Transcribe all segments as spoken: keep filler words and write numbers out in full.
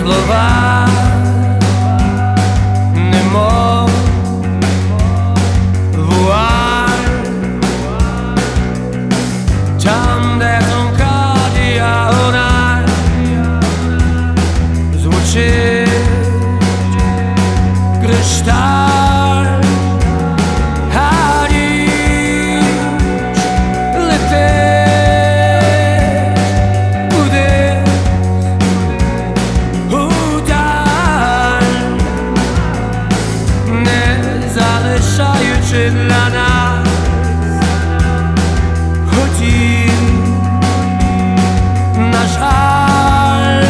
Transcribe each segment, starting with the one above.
слова, немов вуаль, там, де тонка діагональ, звучить кришталь, а ніч летить куди удаль, не залишаючи для нас хотів, на жаль.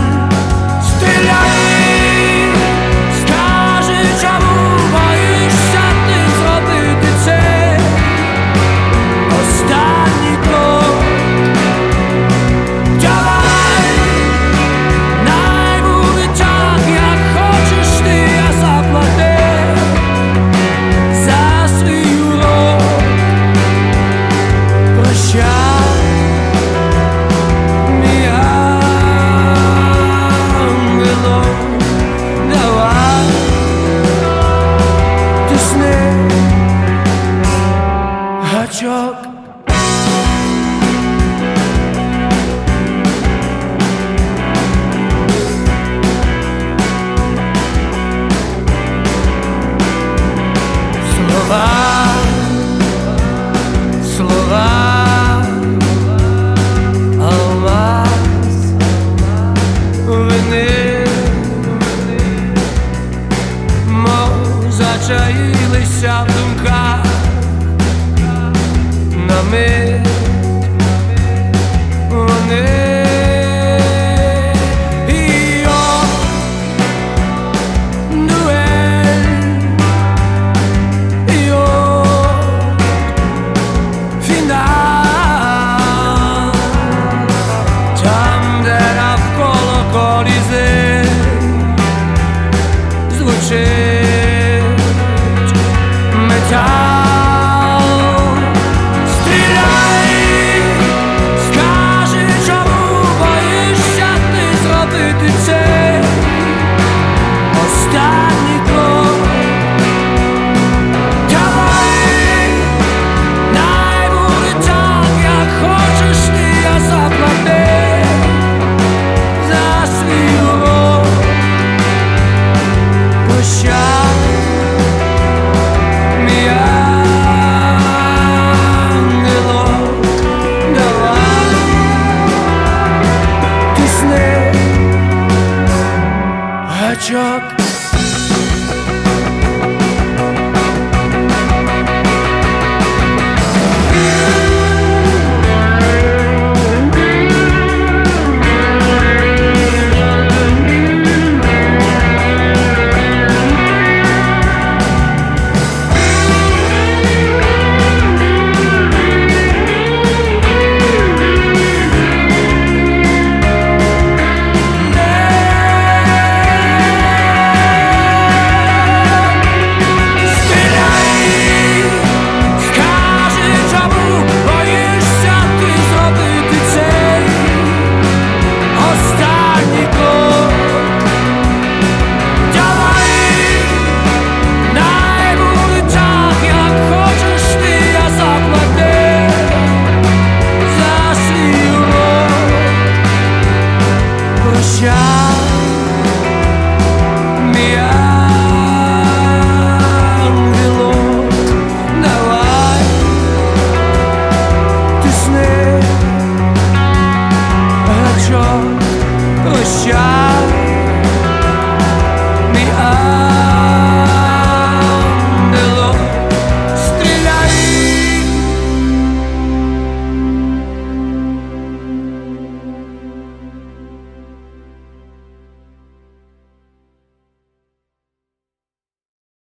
Стріляй, скажи, чому боїшся ти зробити це останній крок. Давай, най буде так, як хочеш ти, а заплати за свій урок. Прощай, мій ангело, давай, тисни гачок. Слова, слова, алмаз вини, мов зачаїлися в думках на мить вони. І от дуель, і от фінал, там, де навколо колізей звучить метал. Стріляй, скажи, чому боїшся ти зробити це останній крок. Давай, най буде так, як хочеш ти, а заплати за свій урок. Прощай, мій ангело, давай, тисни гачок. Мій ангело, давай, тисни